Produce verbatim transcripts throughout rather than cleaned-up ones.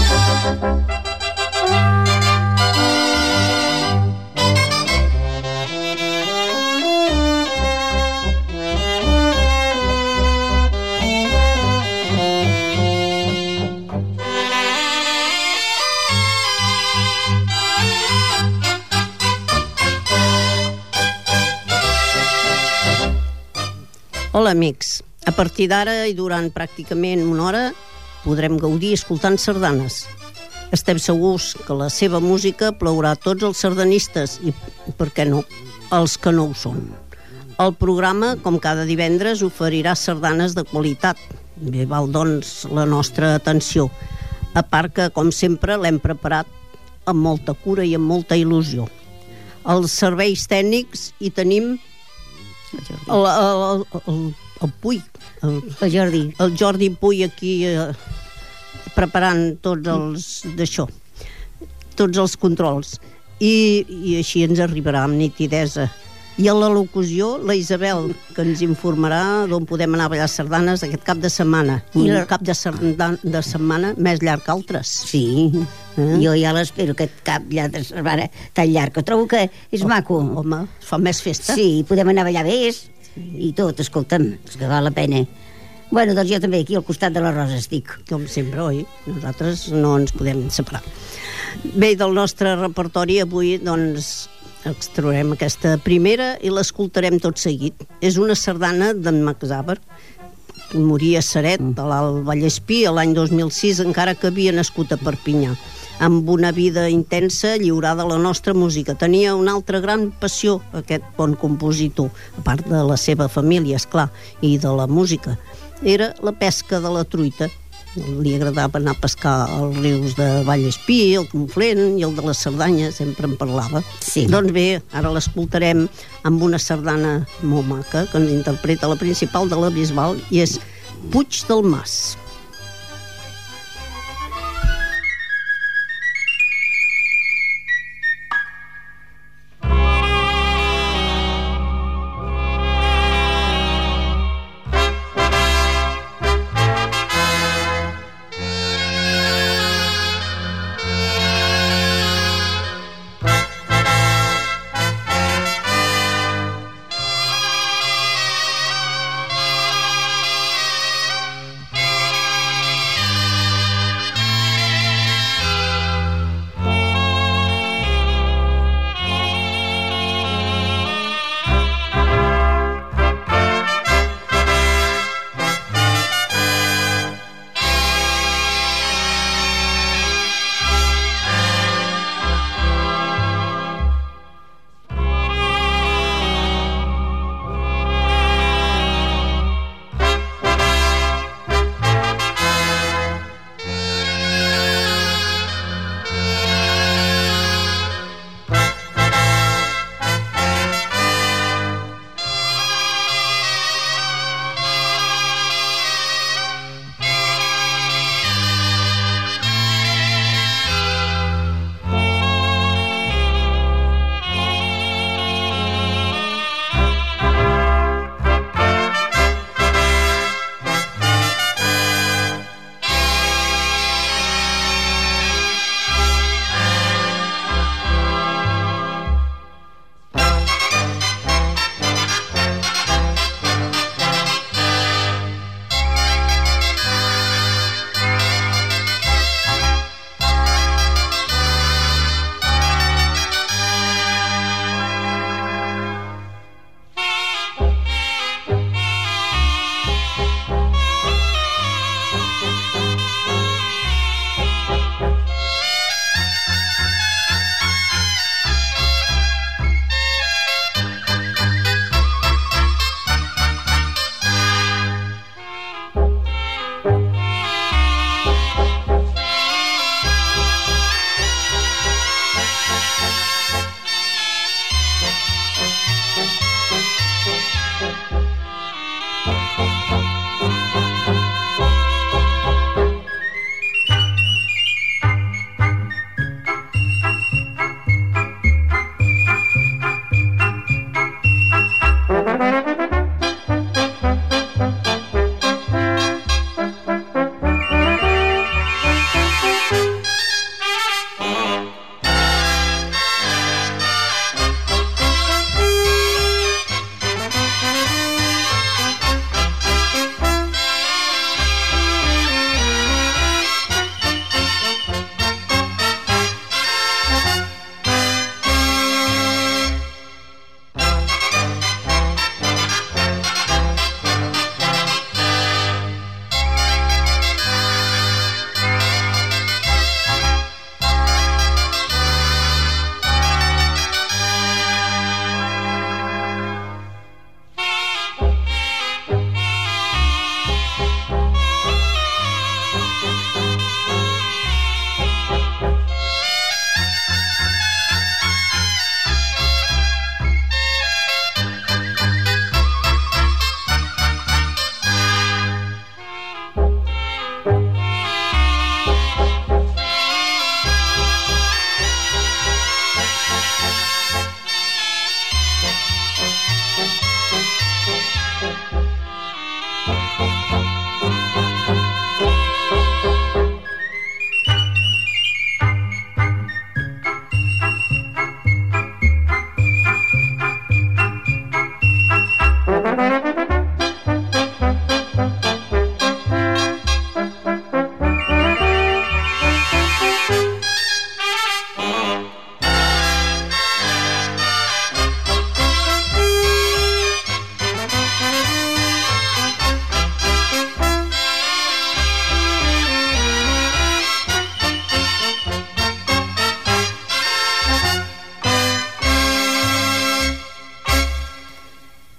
Hola, amics. A partir d'ara i durant pràcticament una hora podrem gaudir escoltant sardanes. Estem segurs que la seva música plaurà a tots els sardanistes i, per què no, els que no ho són. El programa, com cada divendres, oferirà sardanes de qualitat. Bé, val, doncs, la nostra atenció. A part que, com sempre, l'hem preparat amb molta cura i amb molta il·lusió. Els serveis tècnics hi tenim el, el, el, el Puy, el, el Jordi. El Jordi Puy aquí eh, preparant tots els d'això, tots els controls. I, i així ens arribarà amb nitidesa. I a la locució, la Isabel, que ens informarà d'on podem anar a ballar sardanes aquest cap de setmana. I un cap de, de setmana més llarg que altres. Sí, eh? Jo ja l'espero, aquest cap ja de setmana tan llarg, que trobo que és oh, maco. Home, fa més festa. Sí, podem anar a ballar més i tot, escolta'm, és que val la pena. Bueno, doncs jo també aquí al costat de la Rosa estic. Com sempre, oi? Nosaltres no ens podem separar. Bé, del nostre repertori avui, doncs, extraurem aquesta primera i l'escoltarem tot seguit. És una sardana d'en Max Aver, que moria a Ceret, a l'Alt Vallespí, l'any dos mil sis, encara que havia nascut a Perpinyà. Amb una vida intensa lliurada a la nostra música. Tenia una altra gran passió, aquest bon compositor, a part de la seva família, esclar, i de la música. Era la pesca de la truita. Li agradava anar a pescar als rius de Vallespí, el Conflent i el de la Cerdanya, sempre en parlava. Sí. Doncs bé, ara l'escoltarem amb una sardana molt maca que ens interpreta la principal de la Bisbal i és Puig del Mas. Thank you.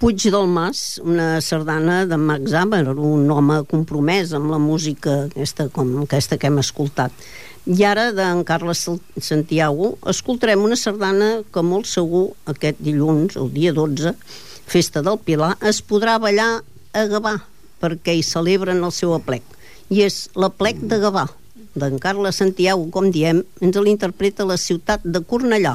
Puig del Mas, una sardana de Max Amer, un home compromès amb la música aquesta, com aquesta que hem escoltat. I ara, d'en Carles Santiago, escoltarem una sardana que molt segur aquest dilluns, el dia dotze, festa del Pilar, es podrà ballar a Gavà, perquè hi celebren el seu aplec. I és l'aplec de Gavà, d'en Carles Santiago, com diem, ens l'interpreta la ciutat de Cornellà.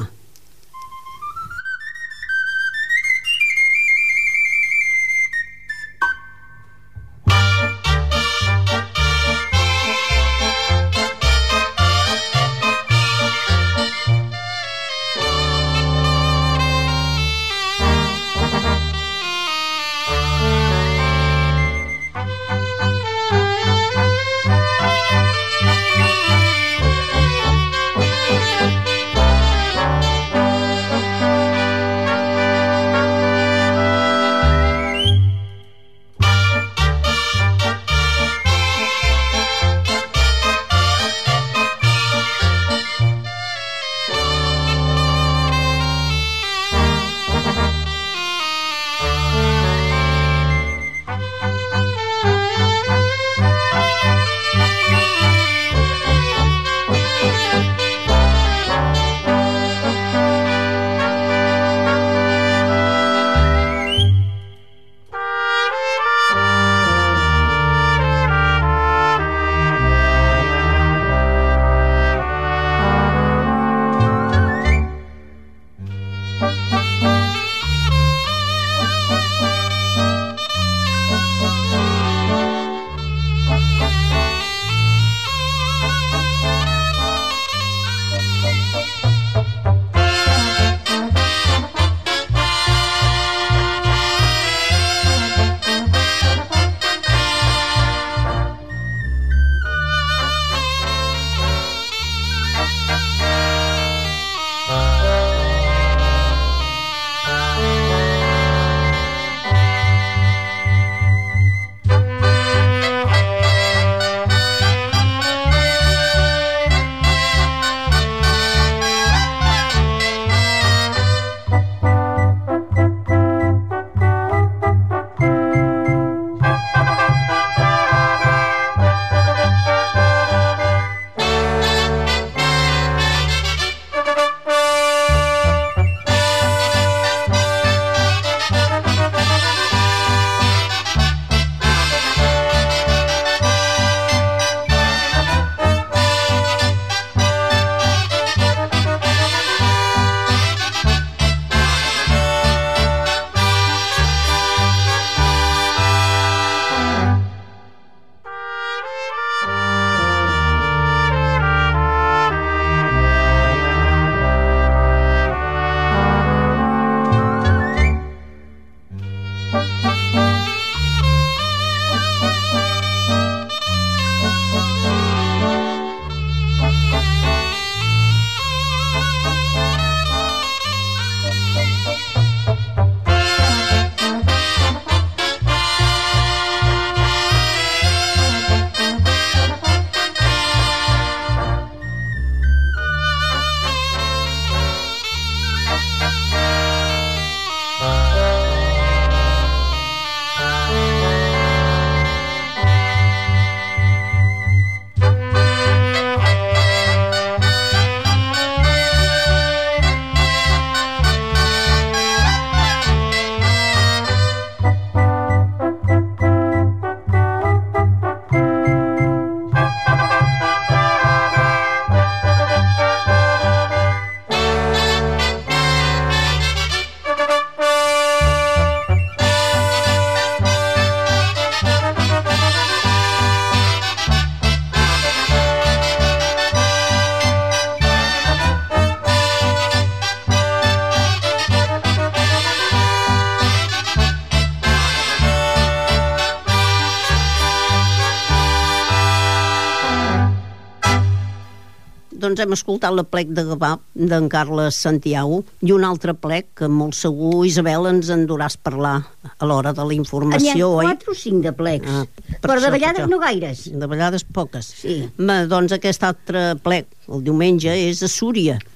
doncs hem escoltat l'aplec de Gavà d'en Carles Santiago i un altre plec que molt segur, Isabel, ens en duràs parlar a l'hora de la informació. N'hi ha quatre o cinc de plecs, ah, per però això, de ballades no gaires. De ballades poques. Sí. Ma, doncs aquest altre plec, el diumenge, és a Súria.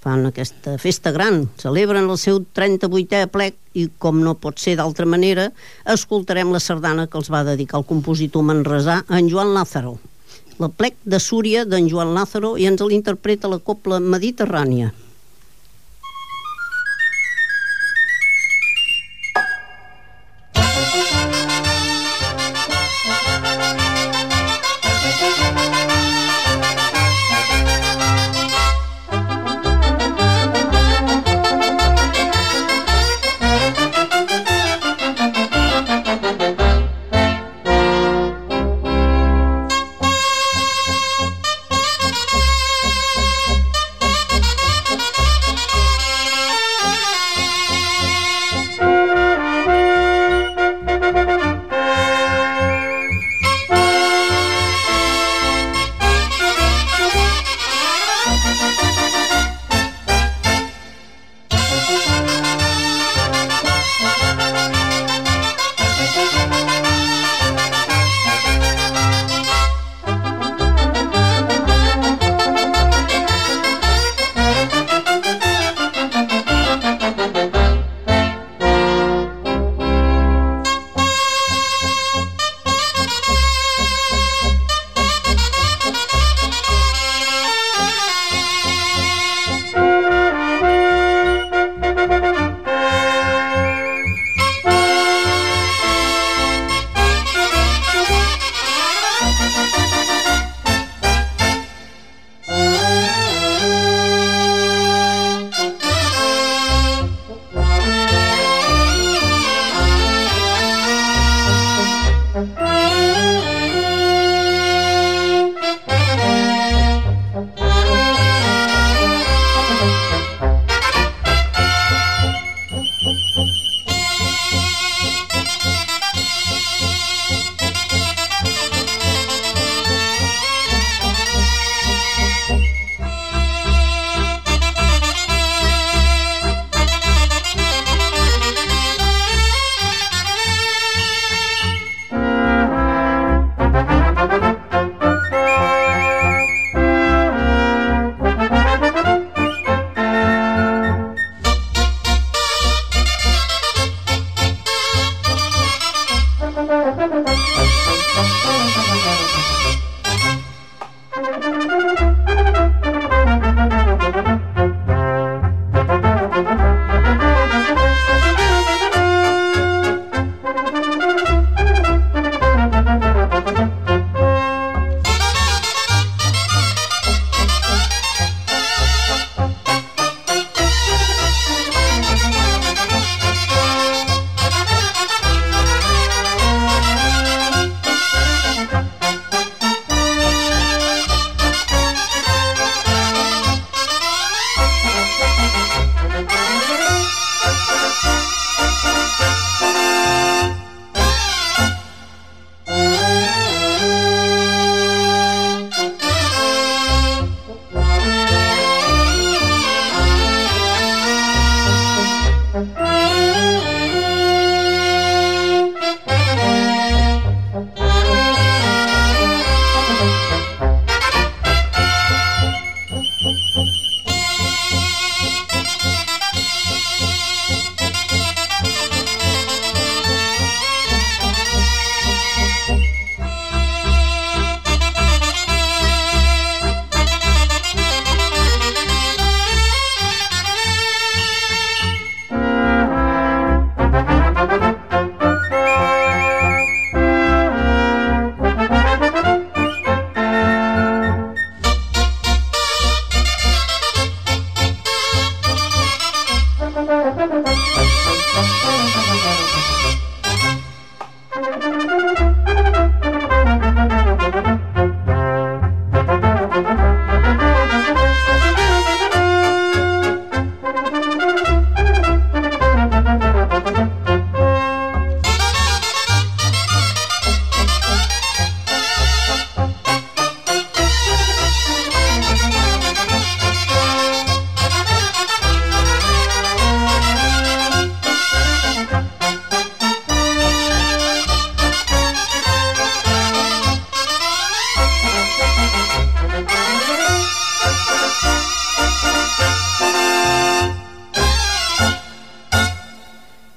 fan aquesta festa gran, celebren el seu trenta-vuitè aplec i, com no pot ser d'altra manera, escoltarem la sardana que els va dedicar el compositor manresà en Joan Lázaro. L'aplec de Súria d'en Joan Lázaro, i ens l'interpreta la Cobla Mediterrània.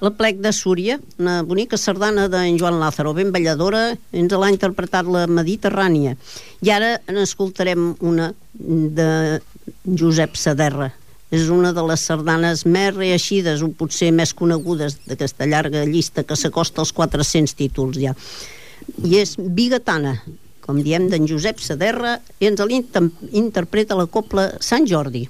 l'Aplec de Súria, una bonica sardana d'en Joan Lázaro, ben balladora, ens l'ha interpretat la Mediterrània. I ara n'escoltarem una de Josep Saderra. És una de les sardanes més reeixides, o potser més conegudes, d'aquesta llarga llista que s'acosta als quatre-cents títols ja. I és Bigatana, com diem, d'en Josep Saderra, i ens l'interpreta la cobla Sant Jordi.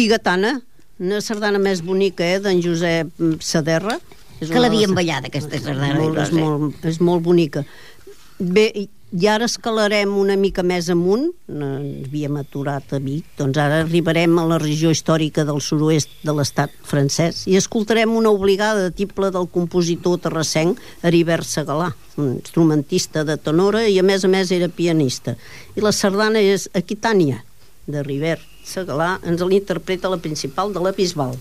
Bigatana, una sardana més bonica, eh, d'en Josep Saderra. És Que una l'havien de les- ballat, aquesta sardana. Molt, és, molt, és molt bonica. Bé, i ara escalarem una mica més amunt, no, ens havíem aturat a Vic, doncs ara arribarem a la regió històrica del sud-oest de l'estat francès i escoltarem una obligada tiple del compositor terrassenc Heribert Segalà, un instrumentista de tenora i a més a més era pianista. I la sardana és Aquitània, de Heribert Segalà, ens l'interpreta la principal de la Bisbal.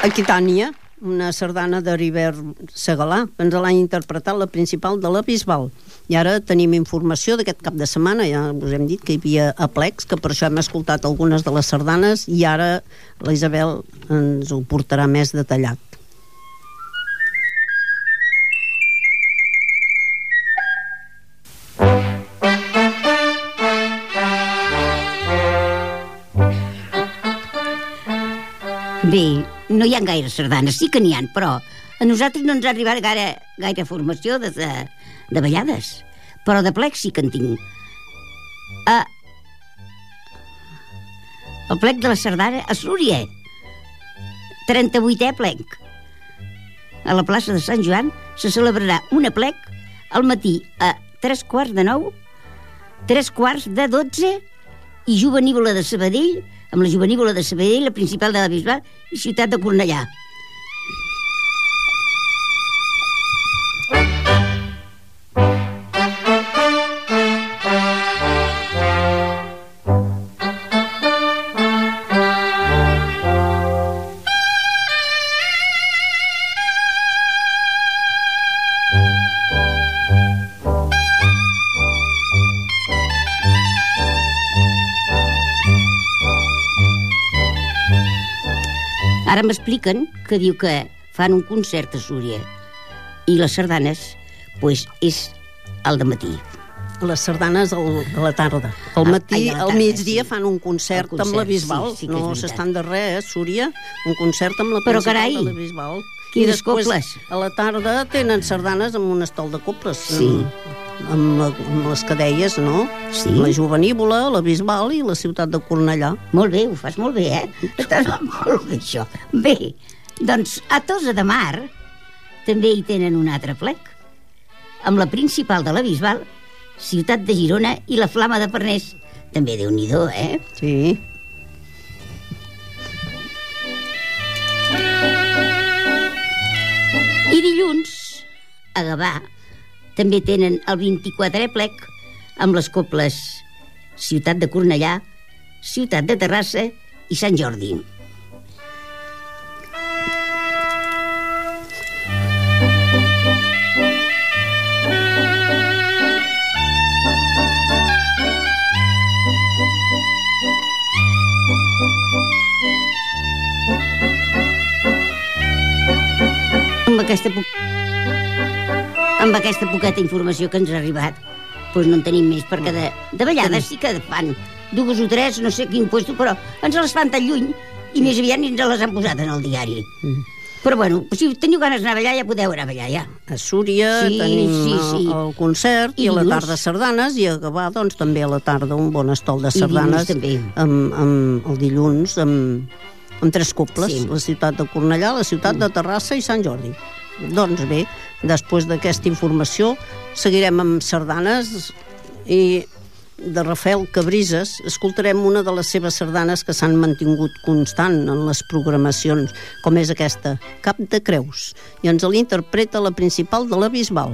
Aquitània, una sardana d'Heribert Segalà, que ens l'ha interpretat la principal de la Bisbal. I ara tenim informació d'aquest cap de setmana, ja us hem dit que hi havia aplecs, que per això hem escoltat algunes de les sardanes, i ara la Isabel ens ho portarà més detallat. Bé, no hi ha gaire sardanes, sí que n'hi ha, però a nosaltres no ens ha arribat gaire, gaire formació de, de, de ballades, però de plec sí que en tinc. Ah, el plec de la sardana a Súria, trenta-vuitè plec. A la plaça de Sant Joan se celebrarà un aplec al matí a tres quarts de nou, tres quarts de dotze i Jovenívola de Sabadell, amb la Jovenívola de Sabadell, la principal de la Bisbal i ciutat de Cornellà. Ara m'expliquen que diu que fan un concert a Súria i les sardanes, pues, és al dematí. Les sardanes al, a la tarda. Al matí, ah, al tarda, migdia sí. fan un concert, concert amb la Bisbal. Sí, sí no s'estan de res, eh, Súria. Un concert amb la Però, principal carai, de la Bisbal. quines I després, coples. a la tarda, tenen sardanes amb un estol de coples. Sí. Amb, amb, la, amb les que deies, no? Sí. La Jovenívola, la Bisbal i la ciutat de Cornellà. Molt bé, ho fas molt bé, eh? Estàs molt bé, això. Bé, doncs a Tossa de Mar també hi tenen un altre plec, amb la principal de la Bisbal, ciutat de Girona i la Flama de Farners. També Déu-n'hi-do, eh? Sí. I dilluns, a Gavà, també tenen el vint-i-quatrè plec amb les coples Ciutat de Cornellà, Ciutat de Terrassa i Sant Jordi. Amb aquesta, po... amb aquesta poqueta informació que ens ha arribat, doncs no en tenim més, perquè de, de ballades sí que fan dues o tres, no sé quin puesto, però ens les fan tan lluny i més aviat ni ens les han posat en el diari. Mm. Però bueno, si teniu ganes d'anar a ballar, ja podeu anar a ballar, ja. A Súria sí, tenim sí, sí. El, el concert i, i a la tarda sardanes, i a Gavà, doncs, també a la tarda un bon estol de sardanes. Amb, amb el dilluns, amb, amb tres coples, sí. La ciutat de Cornellà, la ciutat mm. de Terrassa i Sant Jordi. Doncs bé, després d'aquesta informació seguirem amb sardanes i de Rafael Cabrises escoltarem una de les seves sardanes que s'han mantingut constant en les programacions, com és aquesta, Cap de Creus, i ens l'interpreta la principal de la Bisbal.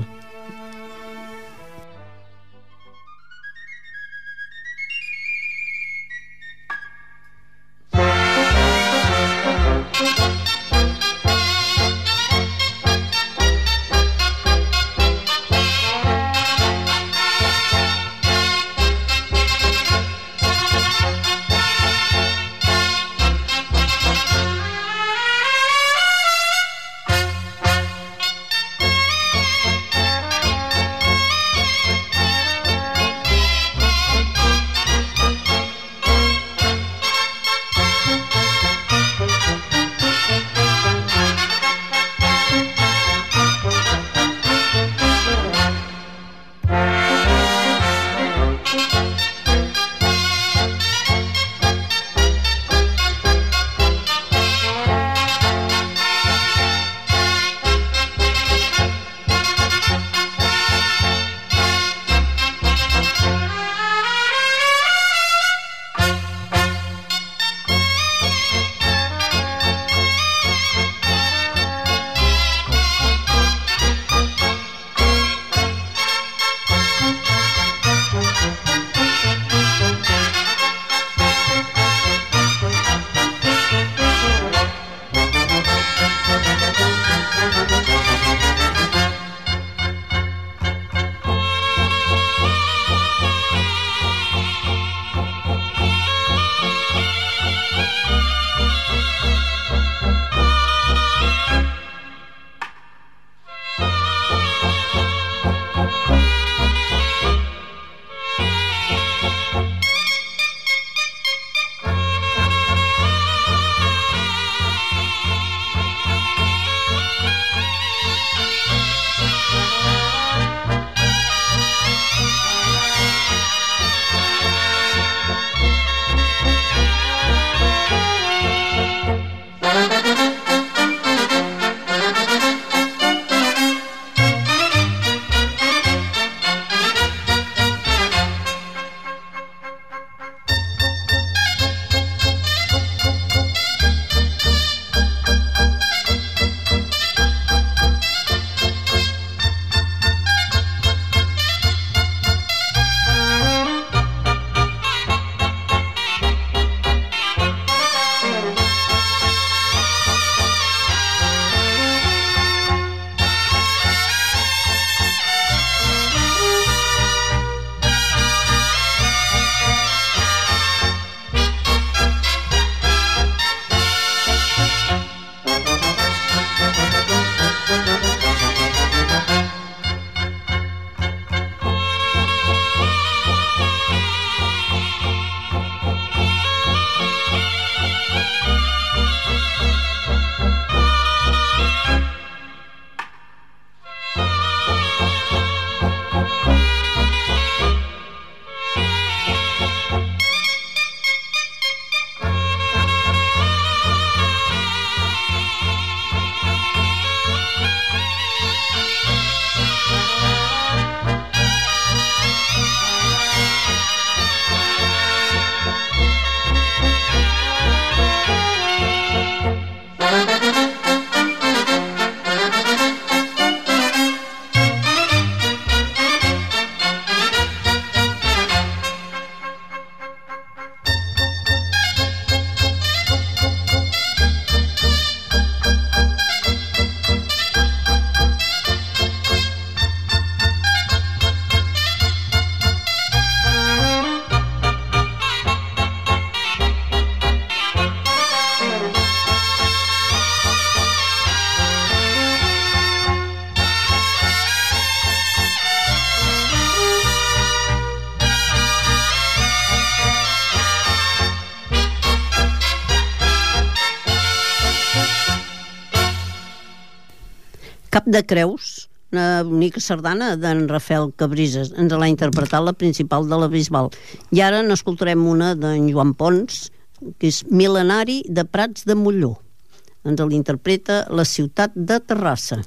Cap de Creus, una bonica sardana d'en Rafael Cabrises. Ens l'ha interpretat la principal de la Bisbal. I ara n'escoltarem una d'en Joan Pons, que és Mil·lenari de Prats de Molló. Ens l'interpreta la ciutat de Terrassa.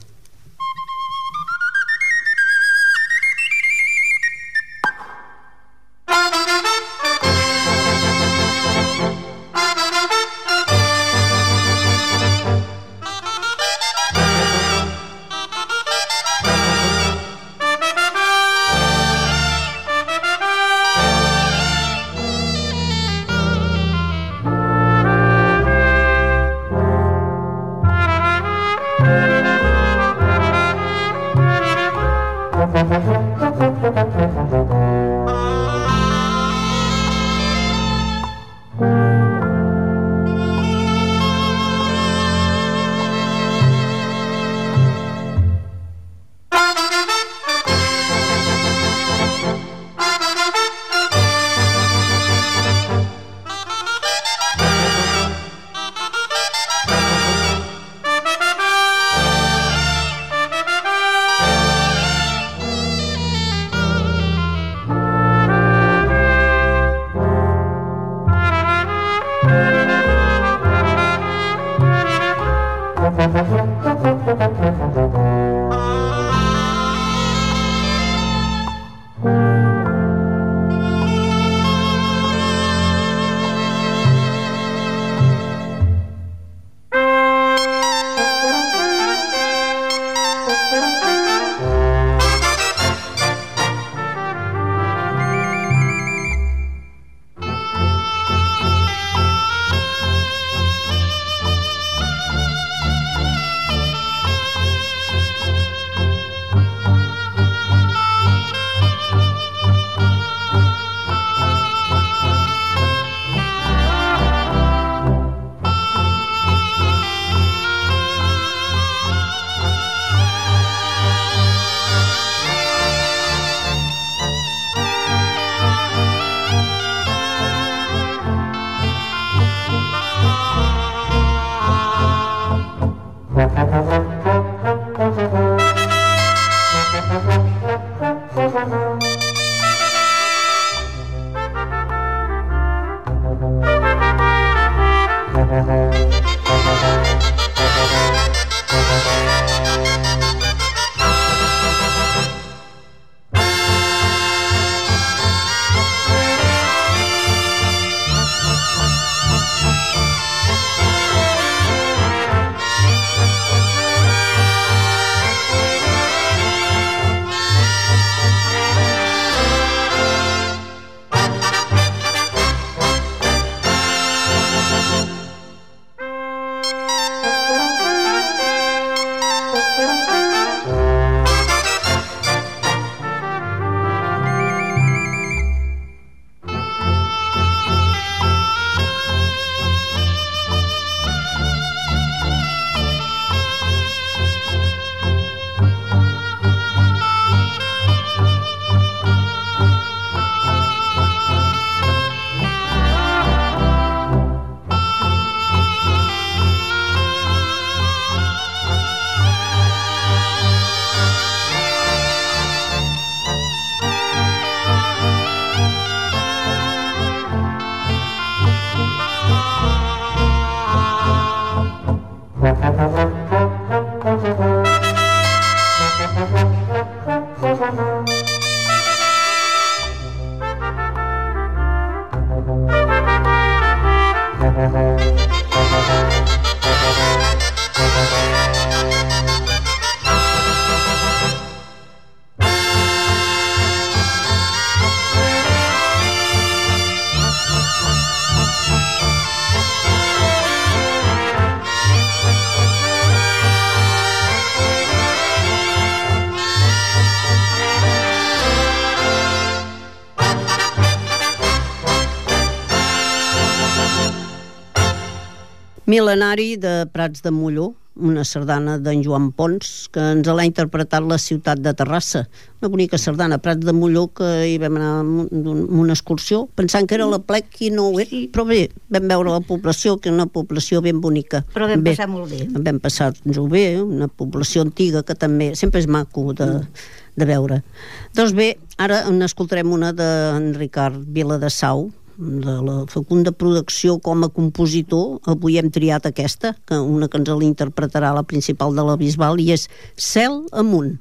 Mil·lenari de Prats de Molló, una sardana d'en Joan Pons, que ens l'ha interpretat la ciutat de Terrassa. Una bonica sardana, Prats de Molló, que hi vam anar amb una excursió, pensant que era la plec i no ho era, però bé, vam veure la població, que és una població ben bonica. Però vam bé, passar molt bé. Vam passar-nos-ho bé, una població antiga que també sempre és maco de, de veure. Doncs bé, ara n'escoltarem una d'en Ricard Viladesau, de la fecunda producció com a compositor. Avui hem triat aquesta, que una que ens l'interpretarà la principal de la Bisbal, i és Cel amunt.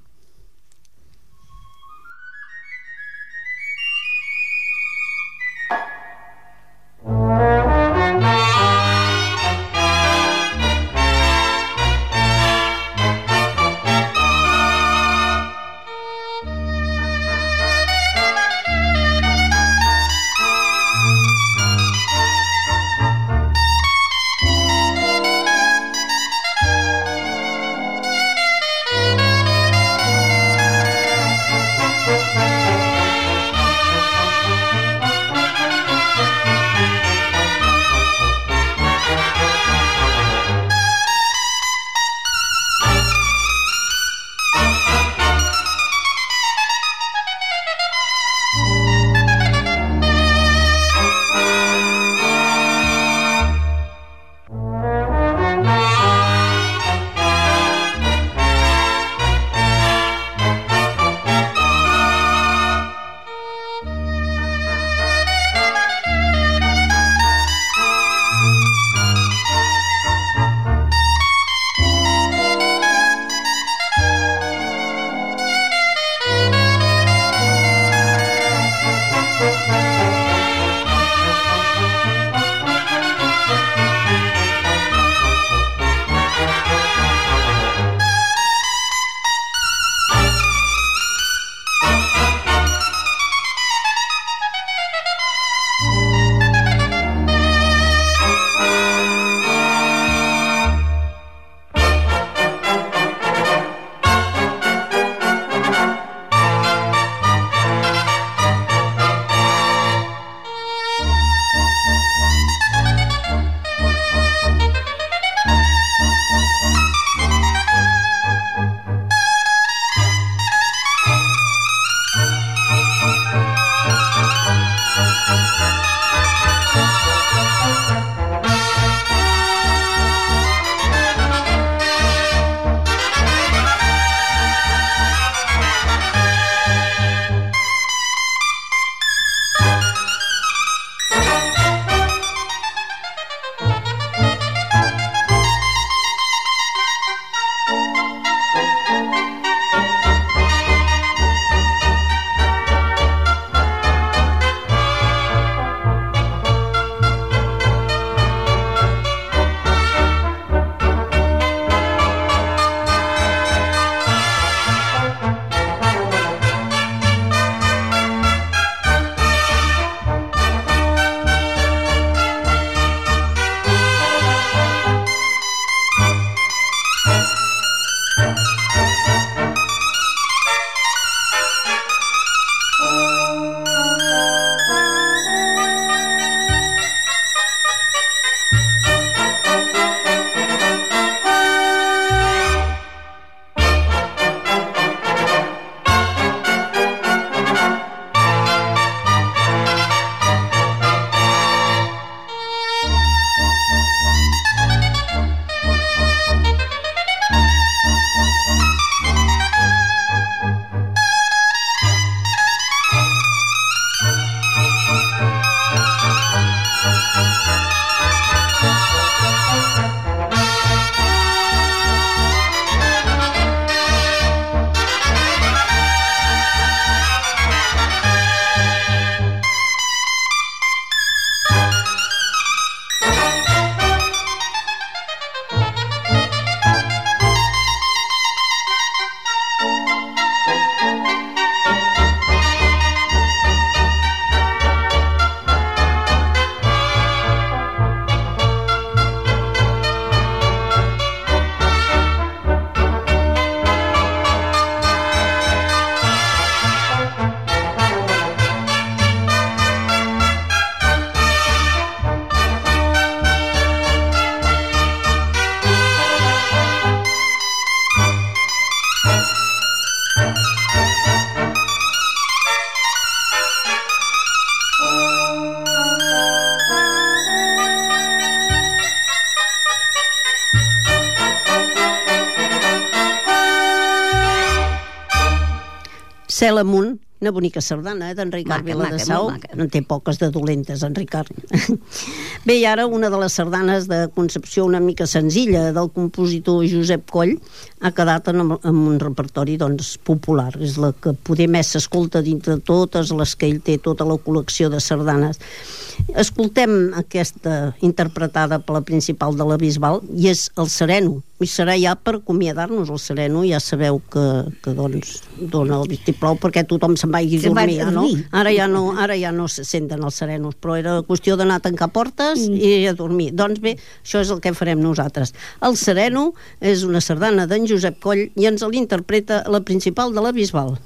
Cel amunt, una bonica sardana, eh, d'en Ricard Viladasau. No té poques de dolentes, en Ricard. Bé, i ara una de les sardanes de concepció una mica senzilla del compositor Josep Coll ha quedat en, en un repertori doncs, popular. És la que poder més s'escolta dintre de totes les que ell té, tota la col·lecció de sardanes. Escoltem aquesta interpretada per la principal de la Bisbal i és el Sereno. I serà ja per acomiadar-nos. El Sereno ja sabeu que, que doncs, dona el vistiplau perquè tothom se'n vagi a dormir, ja, no? Ara ja no, ara ja no se senten els serenos, però era qüestió d'anar a tancar portes mm. i a dormir. Doncs bé, això és el que farem nosaltres. El Sereno és una sardana d'en Josep Coll i ens l'interpreta la principal de la Bisbal.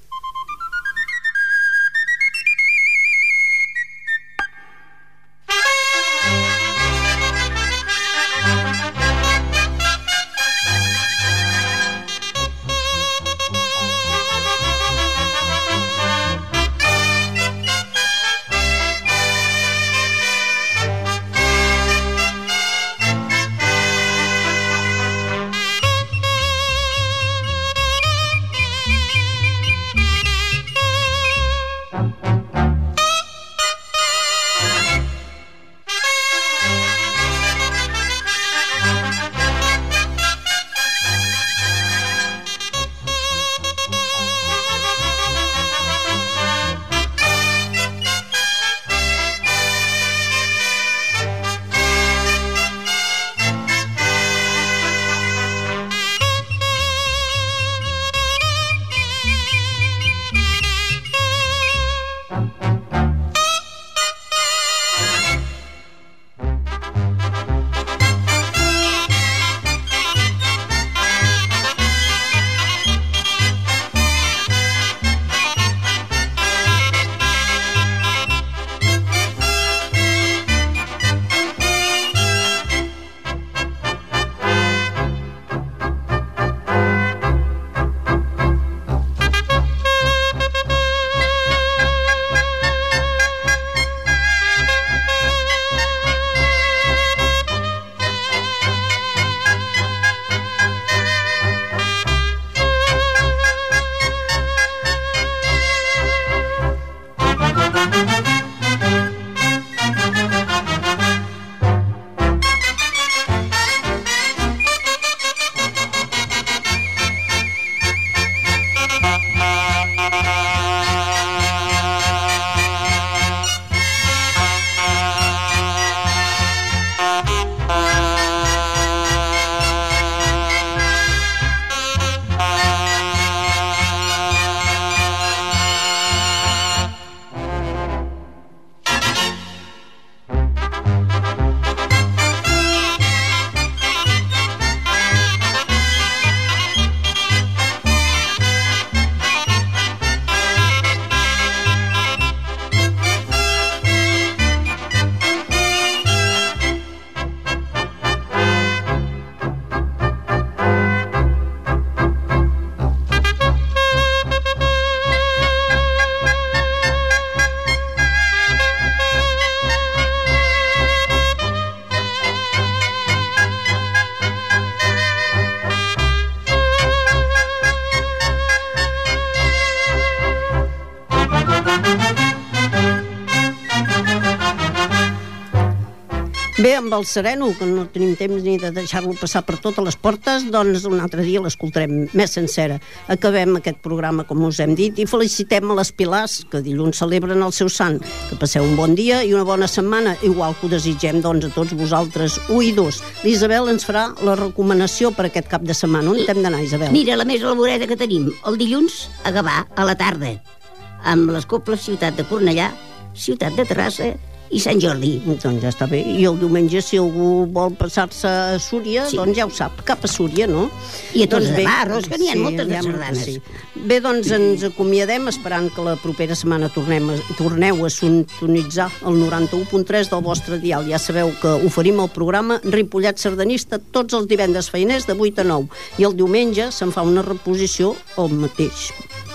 Bé, amb el Sereno, que no tenim temps ni de deixar-lo passar per totes les portes, doncs un altre dia l'escoltarem més sencera. Acabem aquest programa, com us hem dit, i felicitem a les Pilars, que dilluns celebren el seu sant. Que passeu un bon dia i una bona setmana, igual que ho desitgem doncs, a tots vosaltres oïdors. L'Isabel ens farà la recomanació per aquest cap de setmana. On hem d'anar, Isabel? Mira, la més alboreta que tenim, el dilluns a Gavà, a la tarda, amb les cobles Ciutat de Cornellà, Ciutat de Terrassa i Sant Jordi. Doncs ja està bé. I el diumenge, si algú vol passar-se a Súria, sí. doncs ja ho sap, cap a Súria, no? I a tots doncs de Barros, que n'hi ha sí, moltes de sardanes. Sí. Bé, doncs ens acomiadem, esperant que la propera setmana tornem a, torneu a sintonitzar el noranta-u punt tres del vostre dial. Ja sabeu que oferim el programa Ripollet Sardanista tots els divendres feiners de vuit a nou. I el diumenge se'n fa una reposició el mateix,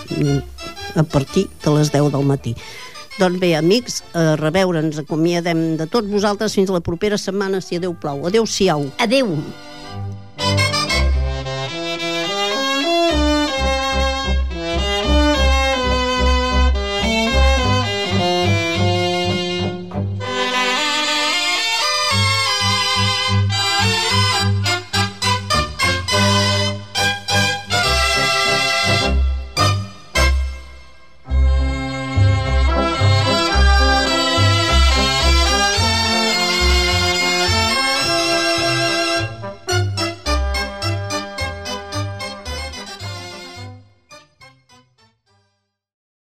a partir de les deu del matí. Doncs bé, amics, a reveure, ens acomiadem de tots vosaltres fins la propera setmana, si Déu plau. Adéu-siau. Adéu.